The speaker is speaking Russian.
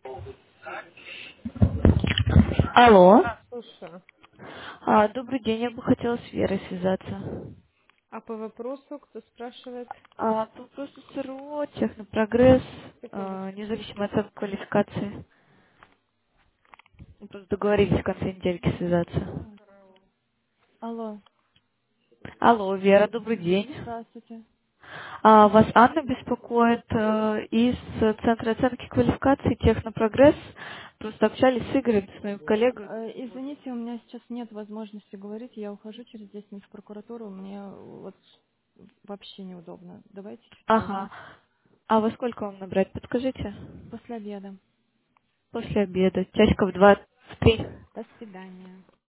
Алло. Слушаю. Добрый день, я бы хотела с Верой связаться. А по вопросу кто спрашивает? По вопросу СРО, технопрогресс, Секундочку. независимо от квалификации. Мы просто договорились в конце недельки связаться. Алло, Алло, Вера, добрый день. здравствуйте. Вас Анна беспокоит из Центра оценки квалификации Технопрогресс. Просто общались с Игорем, с моим коллегой. Извините, у меня сейчас нет возможности говорить. Я ухожу через 10 минут в прокуратуру. Мне вот вообще неудобно. Давайте чуть позже. Ага. А во сколько вам набрать, подскажите? После обеда. После обеда, часиков 2-3. До свидания.